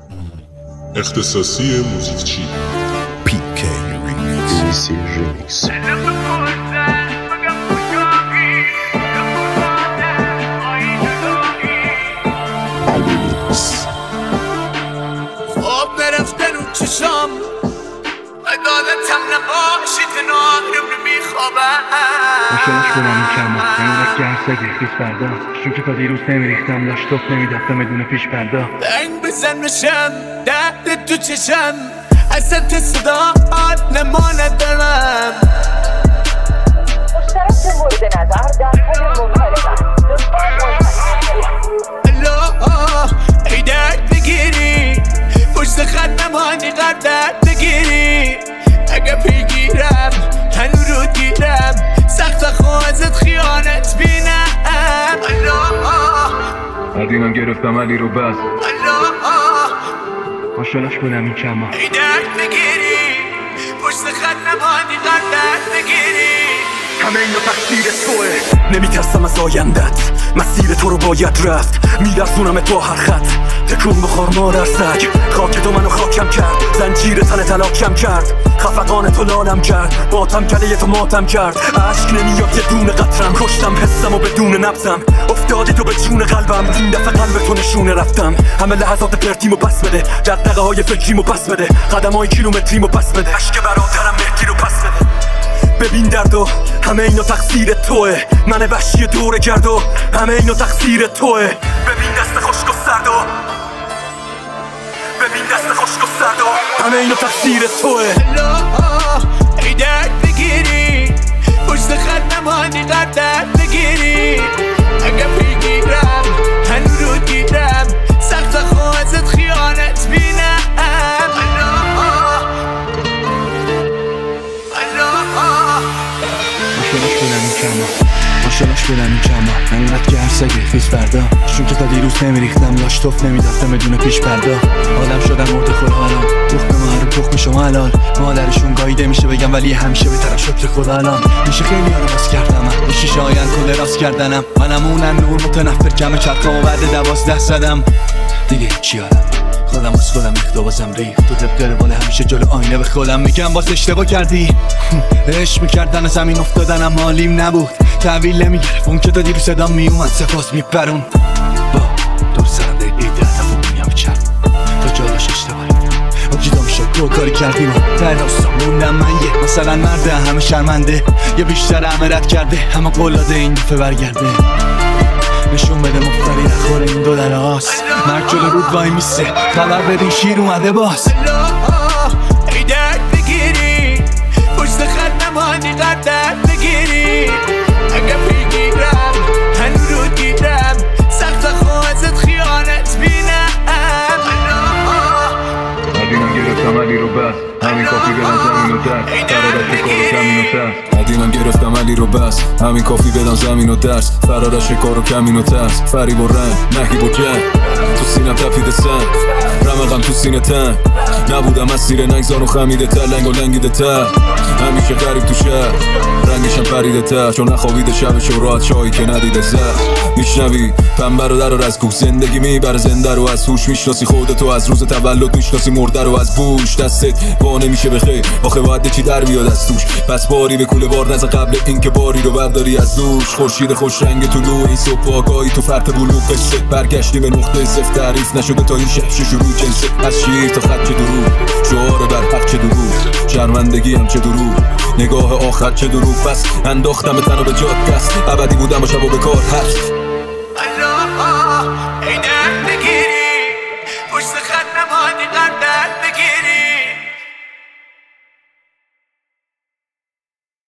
اختصاصی موزیکچی PK Remix. خواب نرفته رو چشام عدالتم نباشی کنار میخوابم ماشالش کنم این کما اینقدر گرسگه خیس بردا چون که تا دیروز نمیریختم لاش توف نمیدفتم بدون پیش پردا دنگ بزن بشم درد تو چشم حسد صداعت نمانه دارم مشترک مورد نظر در خود منطقه الله ای درد بگیری پشت خط نمانی قرد درد بگیری اگه پیگیرم هنو رو گیرم سخت خوازت خیانت بینم الله قدیمم گرفتم علی رو بس الله ماشالش کنم این کما ای درد بگیری پشت خط نمانی قرد درد بگیری همه اینو تقصیر توه نمیترسم از آیندت مسیر تو رو باید رفت میلرزونم تو هر خط تکون بخور مادر سگ خاک تو منو خاکم کرد زنجیر تن تلاکم کرد خفقان تو لالم کرد ماتم کله تو ماتم کرد عشق نمیاد یه دونه قطرم کشتم حسم و بدون نبزم افتادی تو به جون قلبم این دفعه قلب تو نشونه رفتم همه لحظات پرتیمو پس بده دغدغه های فکریمو پس بده قدم های کیلومتریمو پس بده عشق برادرم مهدی رو پس بده ببین دردو همه اینا تقصیر توه من وحشی دوره گردو همه اینا تقصیر توه ببین دست خشک و سردو ببین دست خشک و سردو همه اینا تقصیر توه الله ای درد بگیری پشت خط نمانی قرد درد بگیری اگه پیگیرم هنو رو گیرم سخت خوازت خیانت بینم ماشالش کنم این کما انقدر گرسگه خیس بردا چون که تا دیروز نمیریختم لاش توف نمیدفتم بدون پیش پردا آدم شدم مرد خدا الان تخم محروم تخم شما حلال مادرشون گاییده میشه بگم ولی همیشه به طرف شکر خدا الان میشه خیلی رو باز کردم من شیشه آین کل راست کردنم منم اونم نور متنفر کم چرخم و بعد 12 زدم دیگه چی آدم خودم از خودم اختباسم ریخت تو طبق روال همیشه جلو آینه به خودم میگم باز اشتباه کردی عشق میکردن زمین افتادنم حالیم نبود تحویل نمیگرفت اون که تا دیرو صدام میومد سپاس میپرون با دور سرم ده ایده هدف میام چرم تا جالش اشتباه آجیدام شد کاری کردیم در راستان موندم من یه مثلا مرده همه شرمنده یه بیشتر همه رد کرده همه قلاده این دفعه برگرده نشون بده مفتری نخوره این دو در آس مرد جلو رود وای میسته خبر بدین شیر اومده باز الله ای درد بگیری پشت خط نمانی قرد درد بگیری اگه پیگیرم هنو رو گیرم سخت خوازت خیانت بینم قدیمم گرفتم علی رو بس همین کافی بدن زمین و درس فرادش کار و کمین و ترس قدیمم گرفتم علی رو بس همین کافی بدن زمین و درس فرادش کار و کمین و ترس فریب و رنگ نهیب و جنگ تو سینم تپیده سنگ رمقم تو سینه تنگ نبودم از سیر نگذار و خمیده تر لنگ و لنگیده تر همیشه غریب تو شهر رنگشم پریده تر چون نخوابیده شبش و راحت شایی که ندیده زر میشنوی پنبه رو در و رزگو زندگی میبره زنده رو از هوش میشناسی خودتو از روز تولد میشناسی مرده رو از بوش دستت با نمیشه بخیر آخه باید چی در بیاد از توش پس باری به کوله بار نزد قبل اینکه باری رو برداری از دوش خورشید خوش رنگ طلوع این صبح آگاهی تو فرط بلوغ قصه برگشتی به نقطه صفر تعریف نشده تا این شب شروع کنسه از شیر تا خط چه دروغ شعار بر حق چه دروغ شرمندگی هم چه دروغ نگاه آخر چه دروغ پس انداختم تنو به جاد دست ابدی بودم و شب و به کار هست الله ای درد بگیری پشت خط نمانی قرد